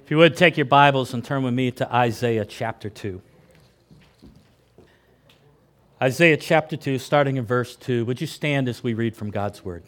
If you would, take your Bibles and turn with me to Isaiah chapter 2. Isaiah chapter 2, starting in verse 2. Would you stand as we read from God's Word?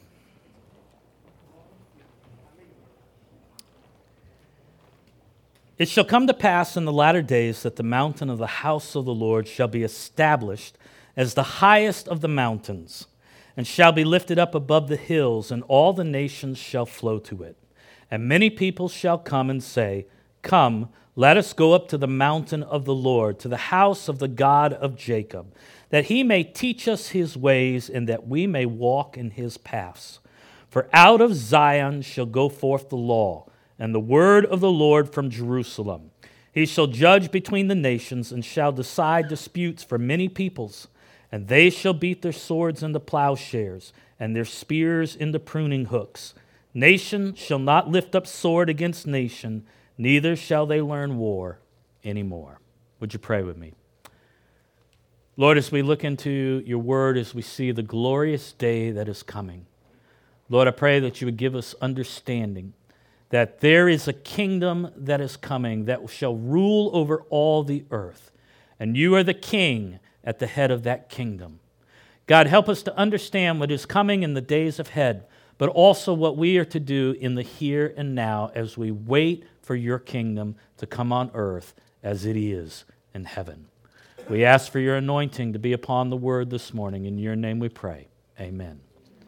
It shall come to pass in the latter days that the mountain of the house of the Lord shall be established as the highest of the mountains, and shall be lifted up above the hills, and all the nations shall flow to it. And many people shall come and say, Come, let us go up to the mountain of the Lord, to the house of the God of Jacob, that he may teach us his ways, and that we may walk in his paths. For out of Zion shall go forth the law, and the word of the Lord from Jerusalem. He shall judge between the nations, and shall decide disputes for many peoples. And they shall beat their swords into plowshares, and their spears into pruning hooks. Nation shall not lift up sword against nation, neither shall they learn war anymore. Would you pray with me? Lord, as we look into your word, as we see the glorious day that is coming, Lord, I pray that you would give us understanding that there is a kingdom that is coming that shall rule over all the earth, and you are the king at the head of that kingdom. God, help us to understand what is coming in the days ahead, but also what we are to do in the here and now as we wait for your kingdom to come on earth as it is in heaven. We ask for your anointing to be upon the word this morning. In your name we pray. Amen.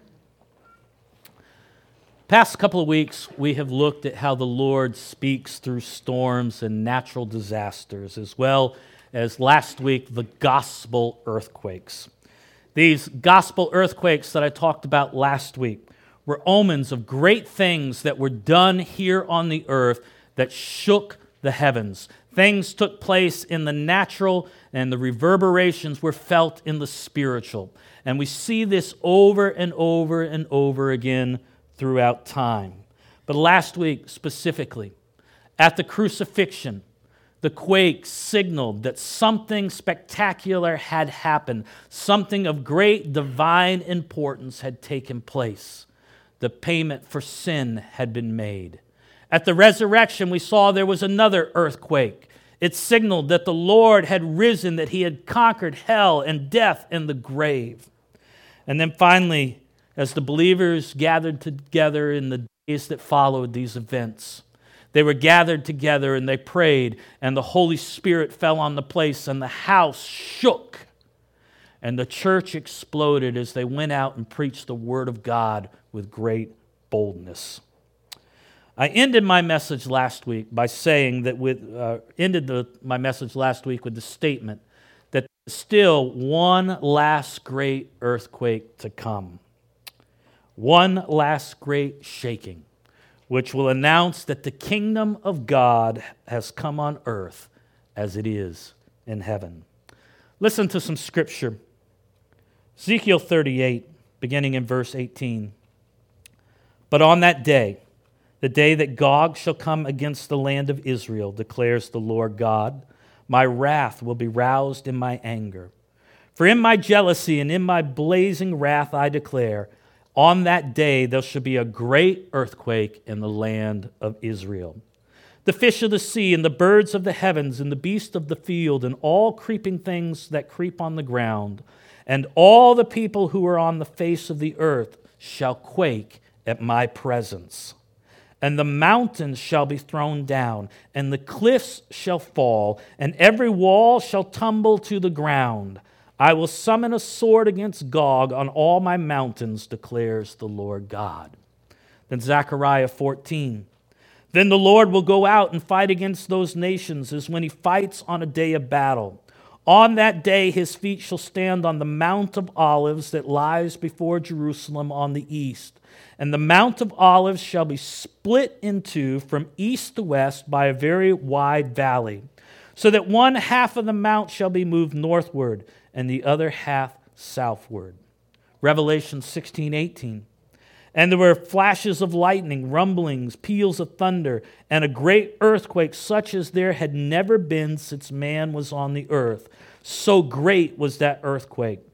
Past couple of weeks, we have looked at how the Lord speaks through storms and natural disasters, as well as last week, the gospel earthquakes. These gospel earthquakes that I talked about last week were omens of great things that were done here on the earth that shook the heavens. Things took place in the natural, and the reverberations were felt in the spiritual. And we see this over and over and over again throughout time. But last week specifically, at the crucifixion, the quake signaled that something spectacular had happened. Something of great divine importance had taken place. The payment for sin had been made. At the resurrection, we saw there was another earthquake. It signaled that the Lord had risen, that he had conquered hell and death and the grave. And then finally, as the believers gathered together in the days that followed these events, they were gathered together and they prayed, and the Holy Spirit fell on the place, and the house shook. And the church exploded as they went out and preached the word of God with great boldness. I ended my message last week by saying that my message last week with the statement that there's still one last great earthquake to come. One last great shaking, which will announce that the kingdom of God has come on earth as it is in heaven. Listen to some scripture. Ezekiel 38, beginning in verse 18. But on that day, the day that Gog shall come against the land of Israel, declares the Lord God, my wrath will be roused in my anger. For in my jealousy and in my blazing wrath I declare, on that day there shall be a great earthquake in the land of Israel. The fish of the sea and the birds of the heavens and the beasts of the field and all creeping things that creep on the ground, and all the people who are on the face of the earth shall quake at my presence. And the mountains shall be thrown down, and the cliffs shall fall, and every wall shall tumble to the ground. I will summon a sword against Gog on all my mountains, declares the Lord God. Then Zechariah 14. Then the Lord will go out and fight against those nations as when he fights on a day of battle. On that day his feet shall stand on the Mount of Olives that lies before Jerusalem on the east. And the Mount of Olives shall be split in two from east to west by a very wide valley, so that one half of the mount shall be moved northward and the other half southward. Revelation 16:18. And there were flashes of lightning, rumblings, peals of thunder, and a great earthquake such as there had never been since man was on the earth. So great was that earthquake.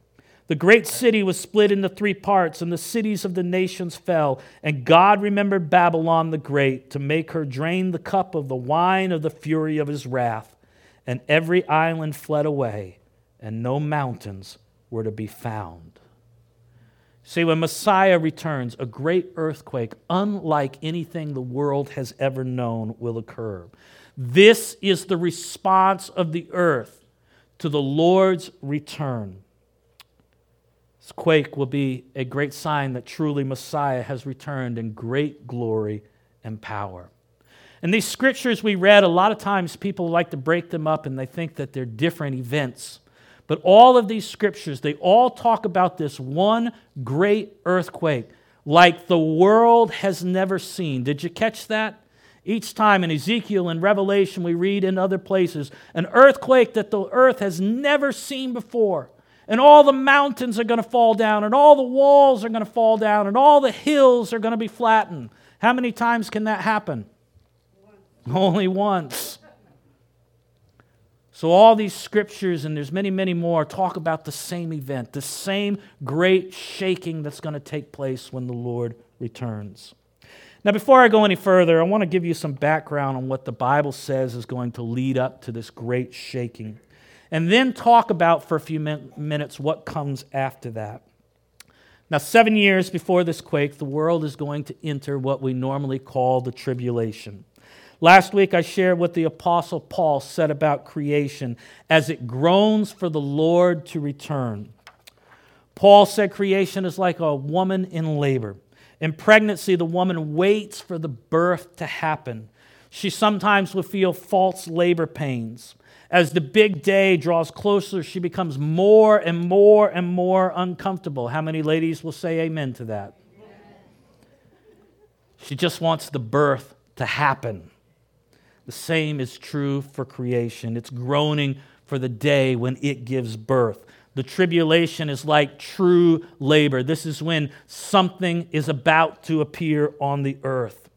The great city was split into 3 parts, and the cities of the nations fell. And God remembered Babylon the Great to make her drain the cup of the wine of the fury of his wrath. And every island fled away, and no mountains were to be found. See, when Messiah returns, a great earthquake, unlike anything the world has ever known, will occur. This is the response of the earth to the Lord's return. This quake will be a great sign that truly Messiah has returned in great glory and power. And these scriptures we read, a lot of times people like to break them up and they think that they're different events. But all of these scriptures, they all talk about this one great earthquake like the world has never seen. Did you catch that? Each time in Ezekiel and Revelation, we read in other places, an earthquake that the earth has never seen before. And all the mountains are going to fall down, and all the walls are going to fall down, and all the hills are going to be flattened. How many times can that happen? Only once. So all these scriptures, and there's many, many more, talk about the same event, the same great shaking that's going to take place when the Lord returns. Now, before I go any further, I want to give you some background on what the Bible says is going to lead up to this great shaking, and then talk about for a few minutes what comes after that. Now, 7 years before this quake, the world is going to enter what we normally call the tribulation. Last week, I shared what the Apostle Paul said about creation as it groans for the Lord to return. Paul said creation is like a woman in labor. In pregnancy, the woman waits for the birth to happen. She sometimes will feel false labor pains. As the big day draws closer, she becomes more and more and more uncomfortable. How many ladies will say amen to that? Amen. She just wants the birth to happen. The same is true for creation. It's groaning for the day when it gives birth. The tribulation is like true labor. This is when something is about to appear on the earth.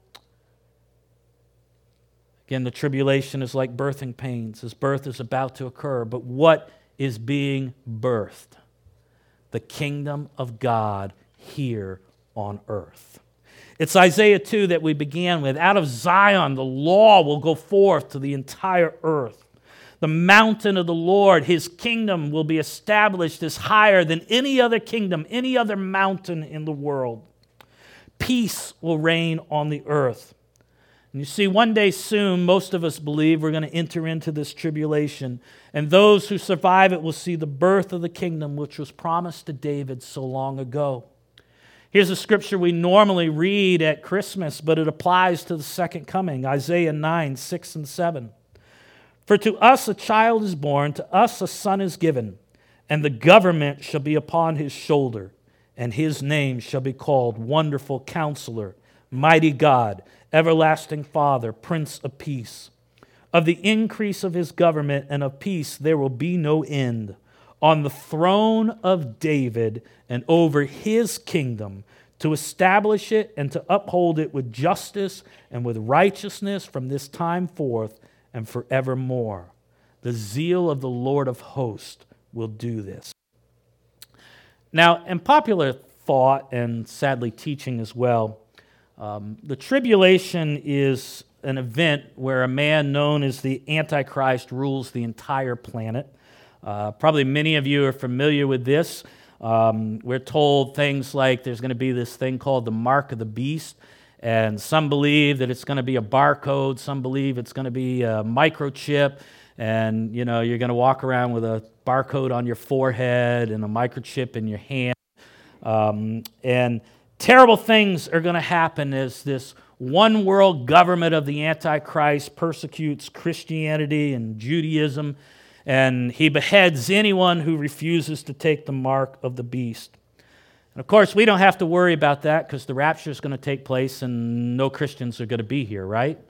Again, the tribulation is like birthing pains, as birth is about to occur. But what is being birthed? The kingdom of God here on earth. It's Isaiah 2 that we began with. Out of Zion, the law will go forth to the entire earth. The mountain of the Lord, his kingdom, will be established as higher than any other kingdom, any other mountain in the world. Peace will reign on the earth. And you see, one day soon, most of us believe we're going to enter into this tribulation. And those who survive it will see the birth of the kingdom, which was promised to David so long ago. Here's a scripture we normally read at Christmas, but it applies to the second coming. Isaiah 9, 6 and 7. For to us a child is born, to us a son is given, and the government shall be upon his shoulder, and his name shall be called Wonderful Counselor, Mighty God, Everlasting Father, Prince of Peace. Of the increase of his government and of peace there will be no end, on the throne of David and over his kingdom, to establish it and to uphold it with justice and with righteousness from this time forth and forevermore. The zeal of the Lord of hosts will do this. Now, in popular thought and sadly teaching as well, the tribulation is an event where a man known as the Antichrist rules the entire planet. Probably many of you are familiar with this. We're told things like there's going to be this thing called the mark of the beast, and some believe that it's going to be a barcode, some believe it's going to be a microchip, and you're going to walk around with a barcode on your forehead and a microchip in your hand. And terrible things are going to happen as this one world government of the Antichrist persecutes Christianity and Judaism, and he beheads anyone who refuses to take the mark of the beast. And of course, we don't have to worry about that because the rapture is going to take place and no Christians are going to be here, right?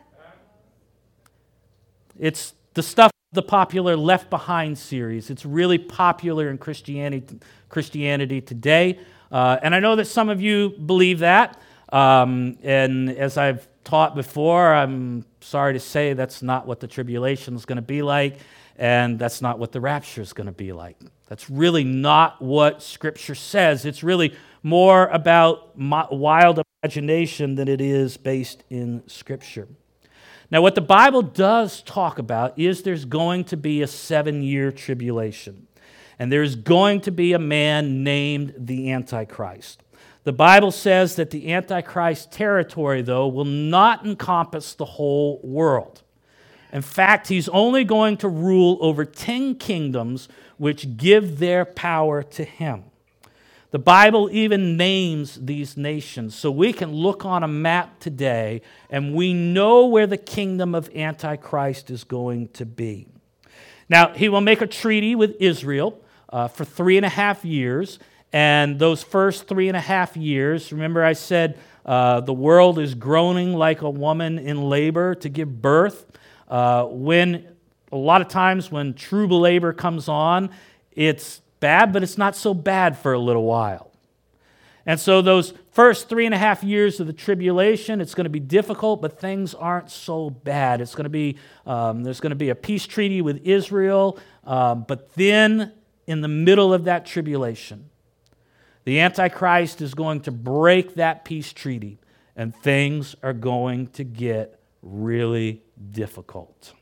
It's the stuff of the popular Left Behind series. It's really popular in Christianity today. And I know that some of you believe that. And as I've taught before, I'm sorry to say that's not what the tribulation is going to be like. And that's not what the rapture is going to be like. That's really not what Scripture says. It's really more about wild imagination than it is based in Scripture. Now, what the Bible does talk about is there's going to be a 7-year tribulation. And there's going to be a man named the Antichrist. The Bible says that the Antichrist territory, though, will not encompass the whole world. In fact, he's only going to rule over 10 kingdoms which give their power to him. The Bible even names these nations, so we can look on a map today and we know where the kingdom of Antichrist is going to be. Now, he will make a treaty with Israel for 3.5 years, and those first 3.5 years, remember I said the world is groaning like a woman in labor to give birth. When a lot of times when true labor comes on, it's bad, but it's not so bad for a little while. And so those first 3.5 years of the tribulation, it's going to be difficult, but things aren't so bad. It's going to be there's going to be a peace treaty with Israel, but then in the middle of that tribulation, the Antichrist is going to break that peace treaty, and things are going to get really difficult.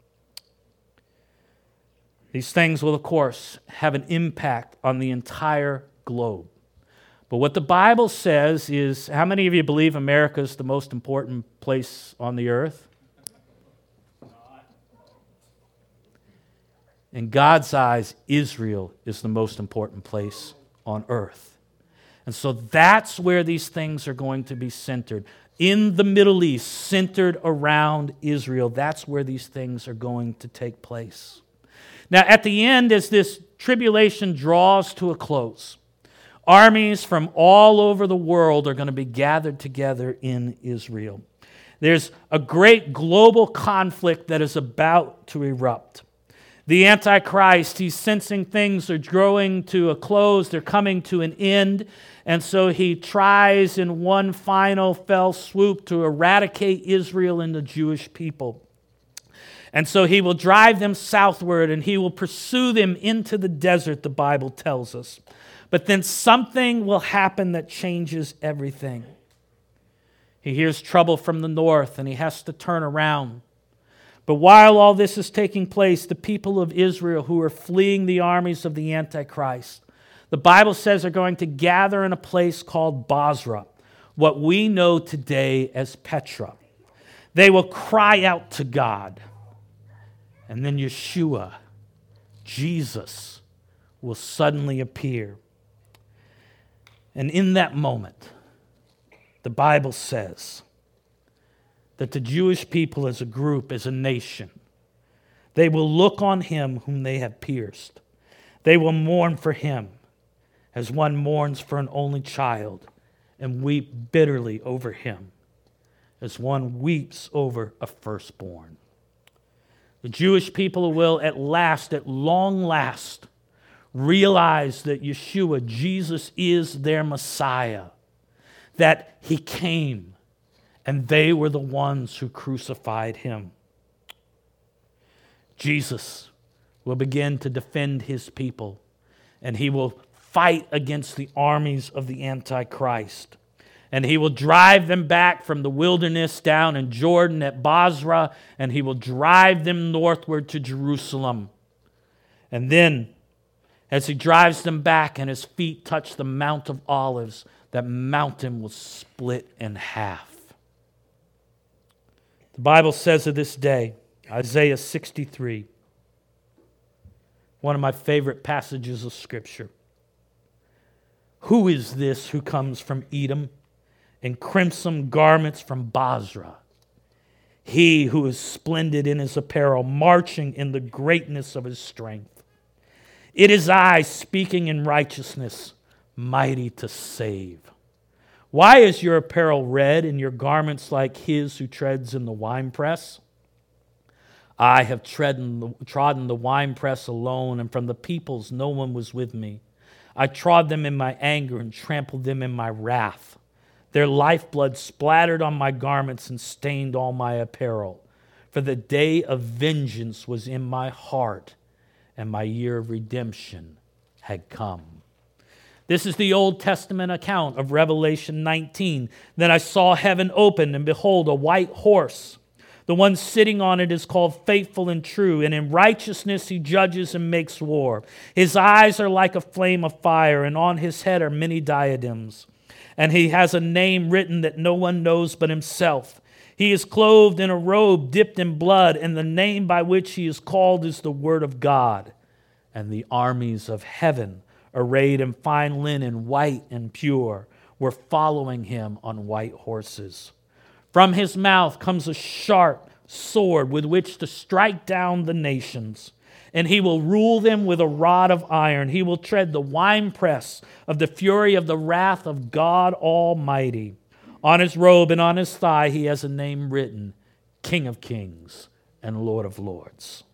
These things will, of course, have an impact on the entire globe. But what the Bible says is, how many of you believe America is the most important place on the earth? In God's eyes, Israel is the most important place on earth. And so that's where these things are going to be centered. In the Middle East, centered around Israel, that's where these things are going to take place. Now, at the end, as this tribulation draws to a close, armies from all over the world are going to be gathered together in Israel. There's a great global conflict that is about to erupt. The Antichrist, he's sensing things are growing to a close, they're coming to an end, and so he tries in one final fell swoop to eradicate Israel and the Jewish people. And so he will drive them southward and he will pursue them into the desert, the Bible tells us. But then something will happen that changes everything. He hears trouble from the north and he has to turn around. But while all this is taking place, the people of Israel who are fleeing the armies of the Antichrist, the Bible says are going to gather in a place called Bozrah, what we know today as Petra. They will cry out to God. And then Yeshua, Jesus, will suddenly appear. And in that moment, the Bible says that the Jewish people as a group, as a nation, they will look on him whom they have pierced. They will mourn for him as one mourns for an only child and weep bitterly over him as one weeps over a firstborn. The Jewish people will at long last, realize that Yeshua, Jesus, is their Messiah, that he came, and they were the ones who crucified him. Jesus will begin to defend his people, and he will fight against the armies of the Antichrist. And he will drive them back from the wilderness down in Jordan at Bozrah, and he will drive them northward to Jerusalem. And then, as he drives them back and his feet touch the Mount of Olives, that mountain will split in half. The Bible says of this day, Isaiah 63, one of my favorite passages of Scripture. Who is this who comes from Edom in crimson garments from Bozrah? He who is splendid in his apparel, marching in the greatness of his strength. It is I speaking in righteousness, mighty to save. Why is your apparel red and your garments like his who treads in the winepress? I have trodden the winepress alone, and from the peoples no one was with me. I trod them in my anger and trampled them in my wrath. Their lifeblood splattered on my garments and stained all my apparel. For the day of vengeance was in my heart, and my year of redemption had come. This is the Old Testament account of Revelation 19. Then I saw heaven open, and behold, a white horse. The one sitting on it is called Faithful and True, and in righteousness he judges and makes war. His eyes are like a flame of fire, and on his head are many diadems. And he has a name written that no one knows but himself. He is clothed in a robe dipped in blood, and the name by which he is called is the Word of God. And the armies of heaven, arrayed in fine linen, white and pure, were following him on white horses. From his mouth comes a sharp sword with which to strike down the nations. And he will rule them with a rod of iron. He will tread the winepress of the fury of the wrath of God Almighty. On his robe and on his thigh he has a name written, King of Kings and Lord of Lords.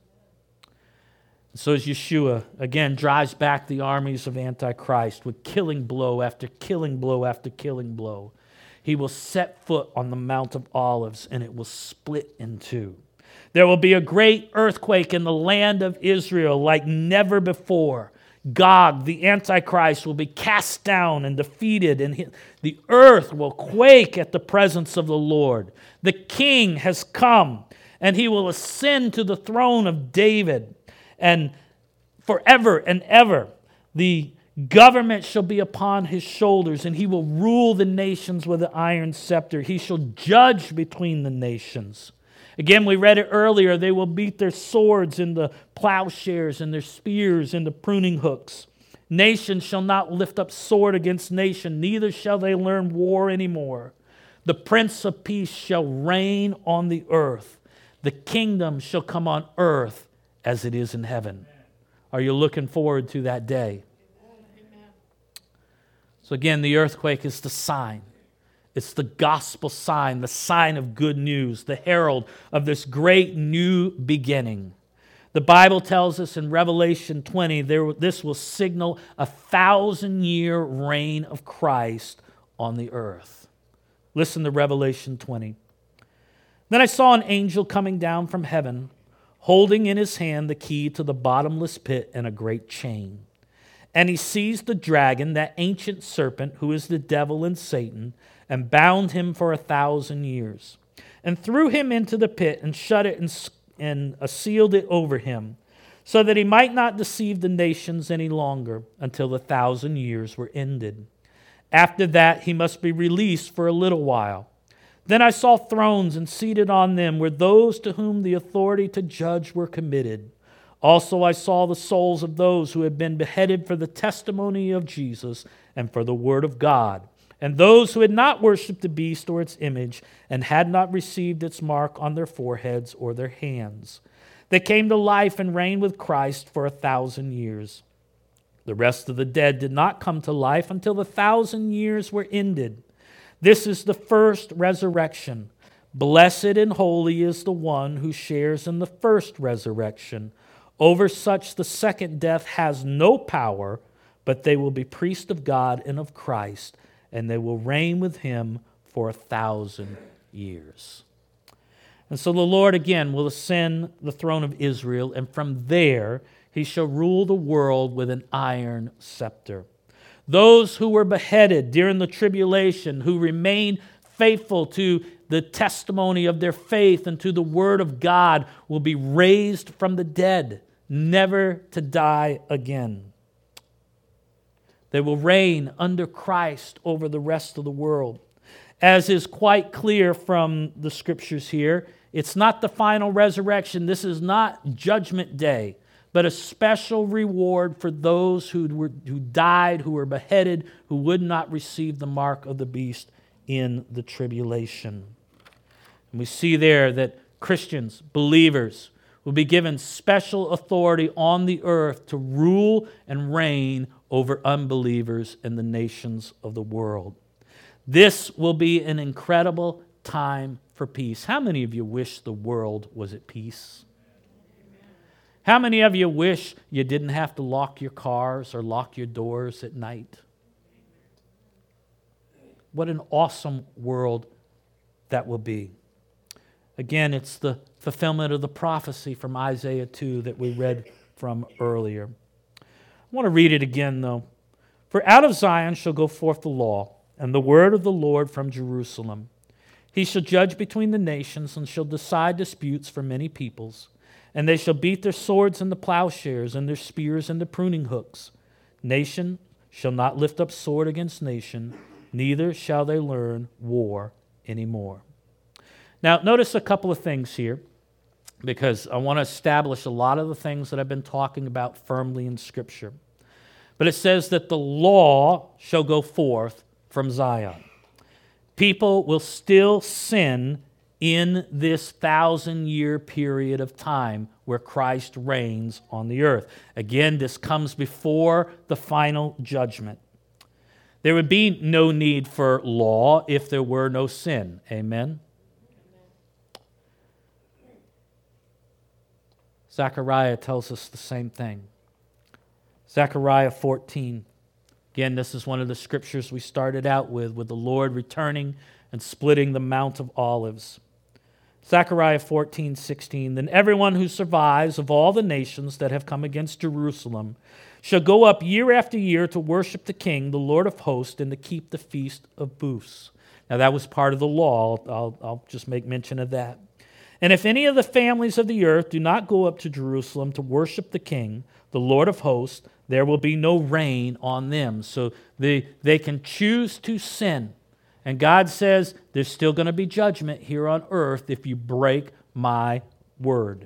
So as Yeshua again drives back the armies of Antichrist with killing blow after killing blow after killing blow, he will set foot on the Mount of Olives, and it will split in two. There will be a great earthquake in the land of Israel like never before. Gog, the Antichrist, will be cast down and defeated, and the earth will quake at the presence of the Lord. The King has come, and he will ascend to the throne of David, and forever and ever the government shall be upon his shoulders, and he will rule the nations with an iron scepter. He shall judge between the nations. Again, we read it earlier. They will beat their swords into plowshares and their spears into pruning hooks. Nation shall not lift up sword against nation, neither shall they learn war anymore. The Prince of Peace shall reign on the earth. The kingdom shall come on earth as it is in heaven. Are you looking forward to that day? So again, the earthquake is the sign. It's the gospel sign, the sign of good news, the herald of this great new beginning. The Bible tells us in Revelation 20, this will signal a 1,000-year reign of Christ on the earth. Listen to Revelation 20. Then I saw an angel coming down from heaven, holding in his hand the key to the bottomless pit and a great chain. And he seized the dragon, that ancient serpent, who is the devil and Satan, and bound him for 1,000 years, and threw him into the pit, and shut it and sealed it over him, so that he might not deceive the nations any longer until the 1,000 years were ended. After that he must be released for a little while. Then I saw thrones, and seated on them were those to whom the authority to judge were committed. Also I saw the souls of those who had been beheaded for the testimony of Jesus and for the word of God, and those who had not worshipped the beast or its image, and had not received its mark on their foreheads or their hands. They came to life and reigned with Christ for 1,000 years. The rest of the dead did not come to life until the 1,000 years were ended. This is the first resurrection. Blessed and holy is the one who shares in the first resurrection. Over such the second death has no power, but they will be priests of God and of Christ, and they will reign with him for 1,000 years. And so the Lord again will ascend the throne of Israel, and from there he shall rule the world with an iron scepter. Those who were beheaded during the tribulation, who remained faithful to the testimony of their faith and to the word of God, will be raised from the dead, never to die again. They will reign under Christ over the rest of the world. As is quite clear from the scriptures here, it's not the final resurrection. This is not Judgment Day, but a special reward for those who died, who were beheaded, who would not receive the mark of the beast in the tribulation. And we see there that Christians, believers, will be given special authority on the earth to rule and reign over unbelievers and the nations of the world. This will be an incredible time for peace. How many of you wish the world was at peace? How many of you wish you didn't have to lock your cars or lock your doors at night? What an awesome world that will be. Again, it's the fulfillment of the prophecy from Isaiah 2 that we read from earlier. I want to read it again, though. For out of Zion shall go forth the law, and the word of the Lord from Jerusalem. He shall judge between the nations, and shall decide disputes for many peoples. And they shall beat their swords into plowshares, and their spears into pruning hooks. Nation shall not lift up sword against nation, neither shall they learn war anymore. Now, notice a couple of things here, because I want to establish a lot of the things that I've been talking about firmly in Scripture. But it says that the law shall go forth from Zion. People will still sin in this 1,000-year period of time where Christ reigns on the earth. Again, this comes before the final judgment. There would be no need for law if there were no sin. Amen? Zechariah tells us the same thing. Zechariah 14. Again, this is one of the scriptures we started out with the Lord returning and splitting the Mount of Olives. Zechariah 14:16. Then everyone who survives of all the nations that have come against Jerusalem shall go up year after year to worship the King, the Lord of hosts, and to keep the feast of booths. Now that was part of the law. I'll just make mention of that. And if any of the families of the earth do not go up to Jerusalem to worship the King, the Lord of hosts, there will be no rain on them. So they can choose to sin. And God says there's still going to be judgment here on earth if you break my word.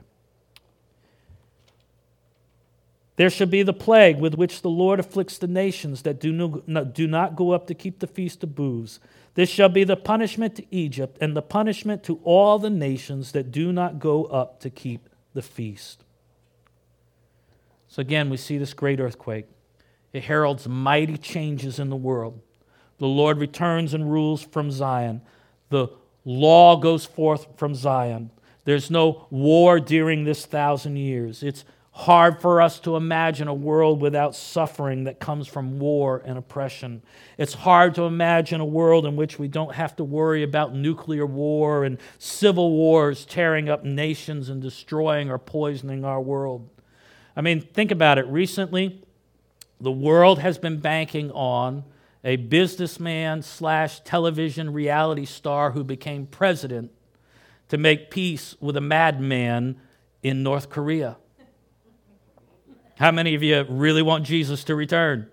There shall be the plague with which the Lord afflicts the nations that do not go up to keep the feast of booths. This shall be the punishment to Egypt and the punishment to all the nations that do not go up to keep the feast. So again, we see this great earthquake. It heralds mighty changes in the world. The Lord returns and rules from Zion. The law goes forth from Zion. There's no war during this 1,000 years. It's hard for us to imagine a world without suffering that comes from war and oppression. It's hard to imagine a world in which we don't have to worry about nuclear war and civil wars tearing up nations and destroying or poisoning our world. I mean, think about it. Recently, the world has been banking on a businessman / television reality star who became president to make peace with a madman in North Korea. How many of you really want Jesus to return?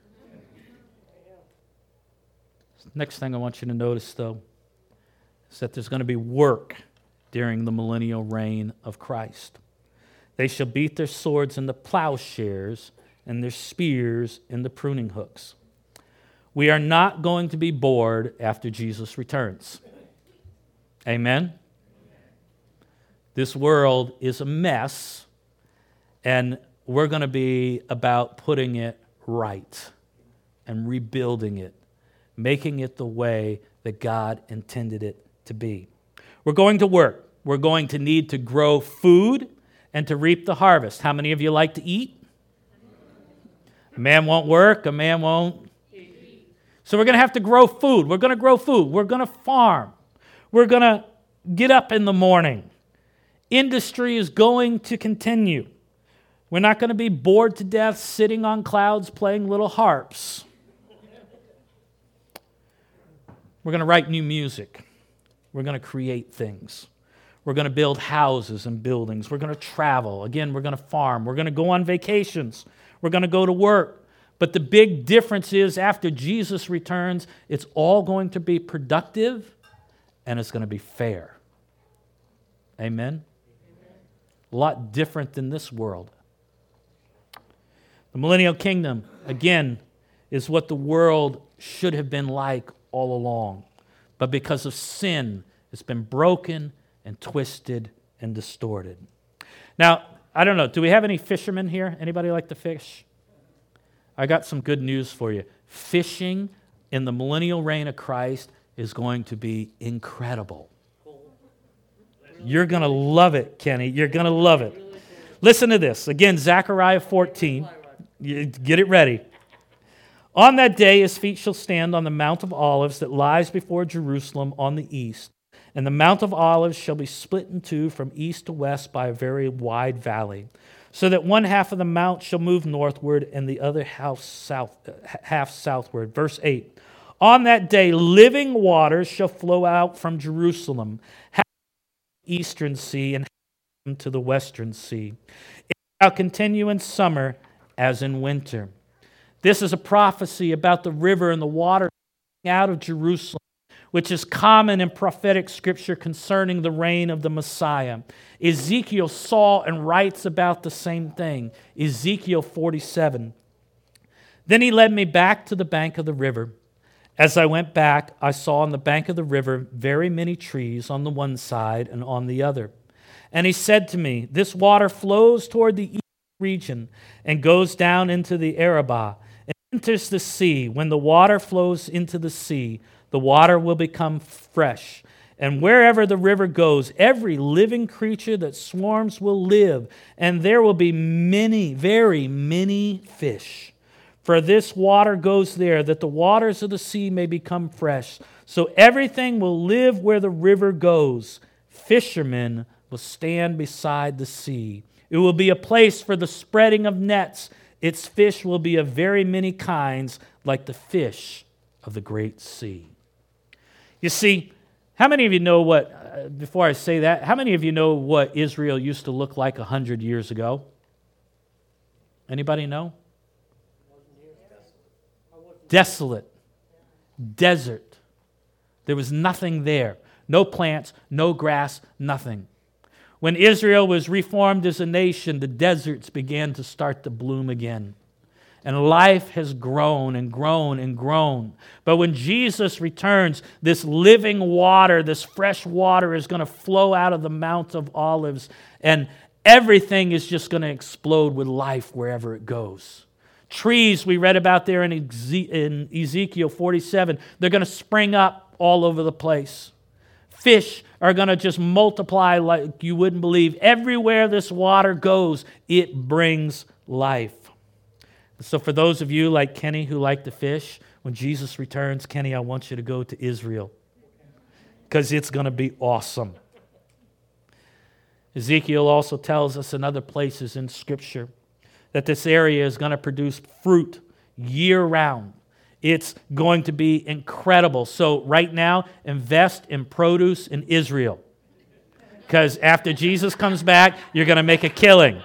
Next thing I want you to notice, though, is that there's going to be work during the millennial reign of Christ. They shall beat their swords into plowshares and their spears into pruning hooks. We are not going to be bored after Jesus returns. Amen? This world is a mess, and we're going to be about putting it right and rebuilding it, making it the way that God intended it to be. We're going to work. We're going to need to grow food and to reap the harvest. How many of you like to eat? A man won't work, a man won't. So we're going to have to grow food. We're going to grow food. We're going to farm. We're going to get up in the morning. Industry is going to continue. We're not going to be bored to death sitting on clouds playing little harps. We're going to write new music. We're going to create things. We're going to build houses and buildings. We're going to travel. Again, we're going to farm. We're going to go on vacations. We're going to go to work. But the big difference is after Jesus returns, it's all going to be productive and it's going to be fair. Amen? A lot different than this world. The millennial kingdom, again, is what the world should have been like all along. But because of sin, it's been broken and twisted and distorted. Now, I don't know, do we have any fishermen here? Anybody like to fish? I got some good news for you. Fishing in the millennial reign of Christ is going to be incredible. You're going to love it, Kenny. You're going to love it. Listen to this. Again, Zechariah 14. Get it ready. On that day his feet shall stand on the Mount of Olives that lies before Jerusalem on the east, And the Mount of Olives shall be split in two from east to west by a very wide valley, so that one half of the mount shall move northward and the other half southward. Verse 8, on that day living waters shall flow out from Jerusalem, half to the eastern sea and half to the western sea. It shall continue in summer as in winter. This is a prophecy about the river and the water out of Jerusalem, which is common in prophetic scripture concerning the reign of the Messiah. Ezekiel saw and writes about the same thing. Ezekiel 47. Then he led me back to the bank of the river. As I went back, I saw on the bank of the river very many trees on the one side and on the other. And he said to me, this water flows toward the east region and goes down into the Arabah and enters the sea. When the water flows into the sea, the water will become fresh. And wherever the river goes, every living creature that swarms will live. And there will be many, very many fish. For this water goes there, that the waters of the sea may become fresh. So everything will live where the river goes. Fishermen will stand beside the sea. It will be a place for the spreading of nets. Its fish will be of very many kinds, like the fish of the great sea. You see, how many of you know what, before I say that, how many of you know what Israel used to look like 100 years ago? Anybody know? Desolate. Desert. There was nothing there. No plants, no grass, nothing. When Israel was reformed as a nation, the deserts began to start to bloom again. And life has grown and grown and grown. But when Jesus returns, this living water, this fresh water is going to flow out of the Mount of Olives, and everything is just going to explode with life wherever it goes. Trees we read about there in Ezekiel 47, they're going to spring up all over the place. Fish are going to just multiply like you wouldn't believe. Everywhere this water goes, it brings life. So for those of you like Kenny who like to fish, when Jesus returns, Kenny, I want you to go to Israel because it's going to be awesome. Ezekiel also tells us in other places in Scripture that this area is going to produce fruit year-round. It's going to be incredible. So right now, invest in produce in Israel because after Jesus comes back, you're going to make a killing.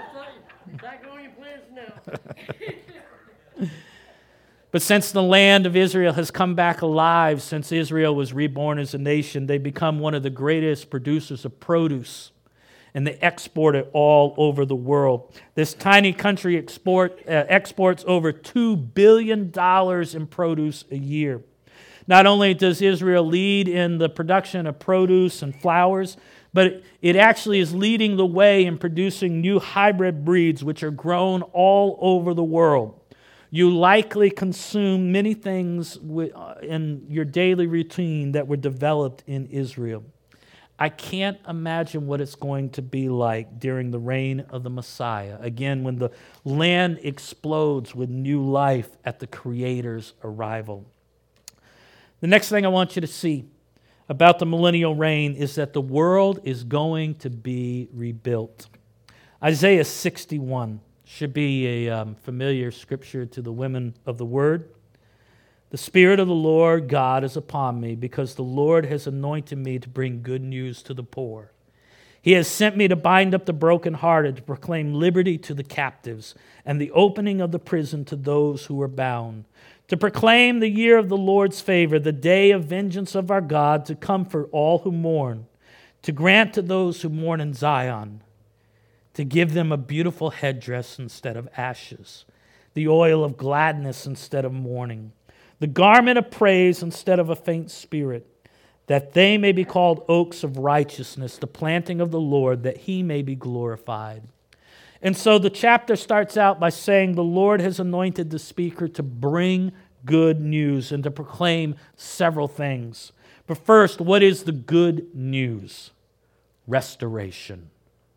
But since the land of Israel has come back alive, since Israel was reborn as a nation, they become one of the greatest producers of produce, and they export it all over the world. This tiny country exports over $2 billion in produce a year. Not only does Israel lead in the production of produce and flowers, but it actually is leading the way in producing new hybrid breeds which are grown all over the world. You likely consume many things in your daily routine that were developed in Israel. I can't imagine what it's going to be like during the reign of the Messiah. Again, when the land explodes with new life at the Creator's arrival. The next thing I want you to see about the millennial reign is that the world is going to be rebuilt. Isaiah 61 should be a familiar scripture to the women of the Word. The Spirit of the Lord God is upon me, because the Lord has anointed me to bring good news to the poor. He has sent me to bind up the brokenhearted, to proclaim liberty to the captives, and the opening of the prison to those who are bound, to proclaim the year of the Lord's favor, the day of vengeance of our God, to comfort all who mourn, to grant to those who mourn in Zion, to give them a beautiful headdress instead of ashes, the oil of gladness instead of mourning, the garment of praise instead of a faint spirit, that they may be called oaks of righteousness, the planting of the Lord, that He may be glorified. And so the chapter starts out by saying the Lord has anointed the speaker to bring good news and to proclaim several things. But first, what is the good news? Restoration.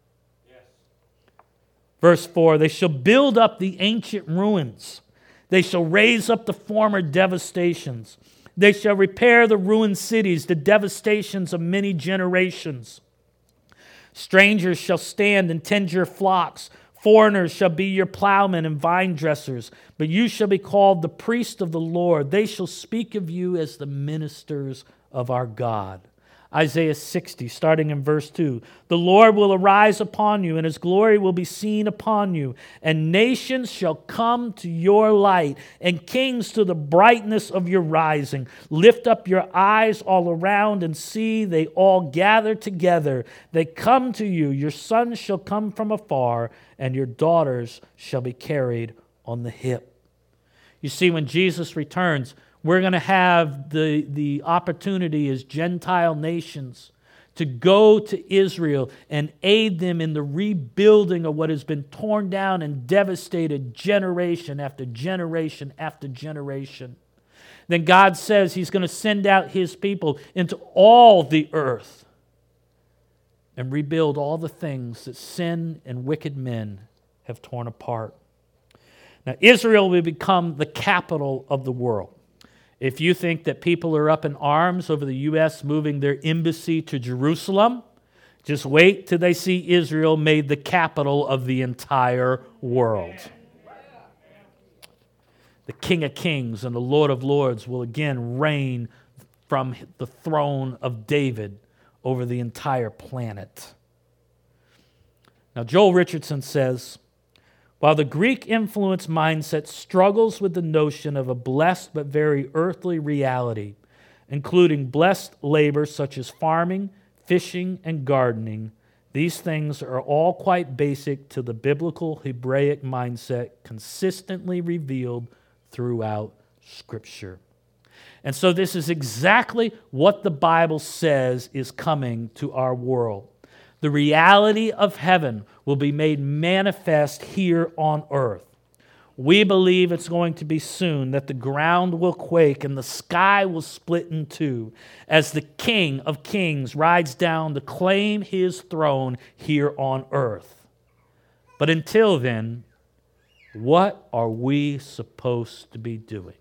Verse 4, they shall build up the ancient ruins. They shall raise up the former devastations. They shall repair the ruined cities, the devastations of many generations. Strangers shall stand and tend your flocks. Foreigners shall be your plowmen and vine dressers. But you shall be called the priest of the Lord. They shall speak of you as the ministers of our God. Isaiah 60, starting in verse 2. The Lord will arise upon you, and his glory will be seen upon you. And nations shall come to your light, and kings to the brightness of your rising. Lift up your eyes all around and see, they all gather together. They come to you. Your sons shall come from afar, and your daughters shall be carried on the hip. You see, when Jesus returns, we're going to have the opportunity as Gentile nations to go to Israel and aid them in the rebuilding of what has been torn down and devastated generation after generation after generation. Then God says He's going to send out His people into all the earth and rebuild all the things that sin and wicked men have torn apart. Now, Israel will become the capital of the world. If you think that people are up in arms over the U.S. moving their embassy to Jerusalem, just wait till they see Israel made the capital of the entire world. The King of Kings and the Lord of Lords will again reign from the throne of David over the entire planet. Now, Joel Richardson says, while the Greek-influenced mindset struggles with the notion of a blessed but very earthly reality, including blessed labor such as farming, fishing, and gardening, these things are all quite basic to the biblical Hebraic mindset consistently revealed throughout Scripture. And so this is exactly what the Bible says is coming to our world. The reality of heaven will be made manifest here on earth. We believe it's going to be soon that the ground will quake and the sky will split in two as the King of Kings rides down to claim His throne here on earth. But until then, what are we supposed to be doing?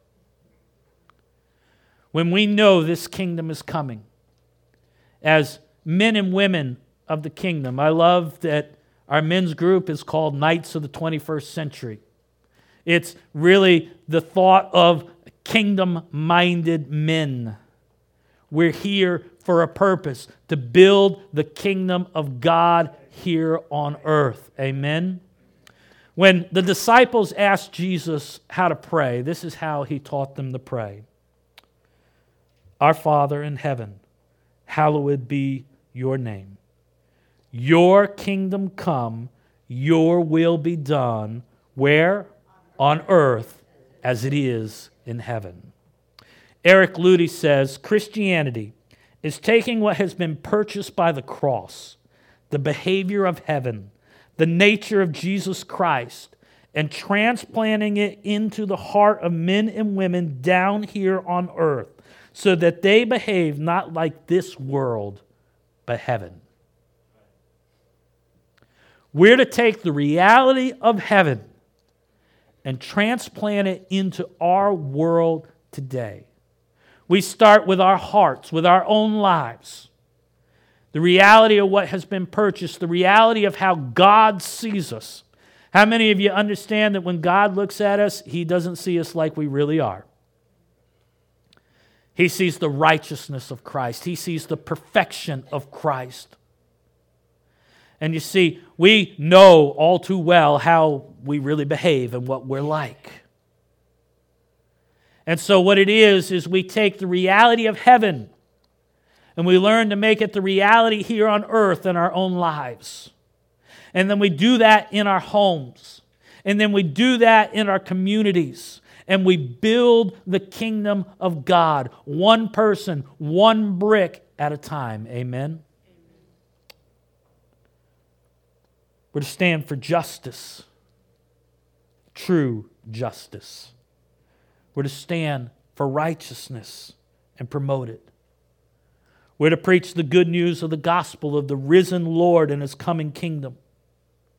When we know this kingdom is coming, as men and women of the kingdom. I love that our men's group is called Knights of the 21st Century. It's really the thought of kingdom-minded men. We're here for a purpose, to build the kingdom of God here on earth. Amen? When the disciples asked Jesus how to pray, this is how He taught them to pray. Our Father in heaven, hallowed be your name. Your kingdom come, your will be done, where? On earth as it is in heaven. Eric Ludy says, Christianity is taking what has been purchased by the cross, the behavior of heaven, the nature of Jesus Christ, and transplanting it into the heart of men and women down here on earth so that they behave not like this world, but heaven. We're to take the reality of heaven and transplant it into our world today. We start with our hearts, with our own lives. The reality of what has been purchased, the reality of how God sees us. How many of you understand that when God looks at us, He doesn't see us like we really are? He sees the righteousness of Christ. He sees the perfection of Christ. And you see, we know all too well how we really behave and what we're like. And so what it is we take the reality of heaven and we learn to make it the reality here on earth in our own lives. And then we do that in our homes. And then we do that in our communities. And we build the kingdom of God, one person, one brick at a time. Amen? We're to stand for justice, true justice. We're to stand for righteousness and promote it. We're to preach the good news of the gospel of the risen Lord and His coming kingdom.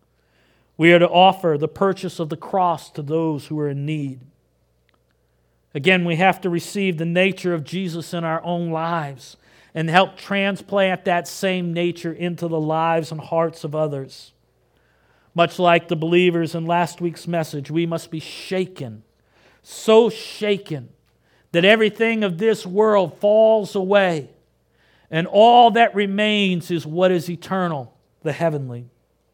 We are to offer the purchase of the cross to those who are in need. Again, we have to receive the nature of Jesus in our own lives and help transplant that same nature into the lives and hearts of others. Much like the believers in last week's message, we must be shaken, so shaken that everything of this world falls away, and all that remains is what is eternal, the heavenly.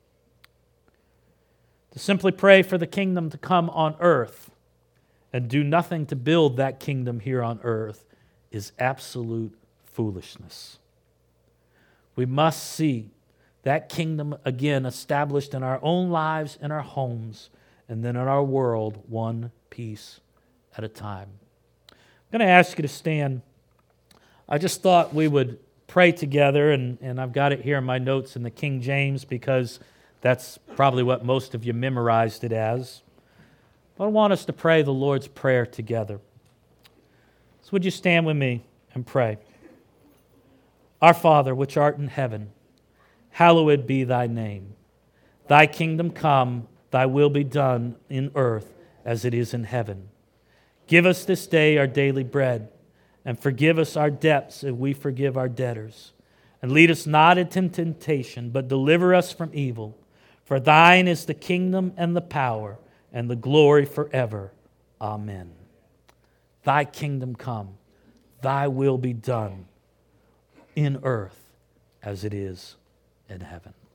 To simply pray for the kingdom to come on earth and do nothing to build that kingdom here on earth is absolute foolishness. We must see that kingdom again established in our own lives, in our homes, and then in our world, one piece at a time. I'm going to ask you to stand. I just thought we would pray together, and I've got it here in my notes in the King James because that's probably what most of you memorized it as. But I want us to pray the Lord's Prayer together. So would you stand with me and pray? Our Father, which art in heaven, hallowed be thy name. Thy kingdom come, thy will be done in earth as it is in heaven. Give us this day our daily bread, and forgive us our debts as we forgive our debtors. And lead us not into temptation, but deliver us from evil. For thine is the kingdom and the power and the glory forever. Amen. Thy kingdom come, thy will be done in earth as it is in heaven.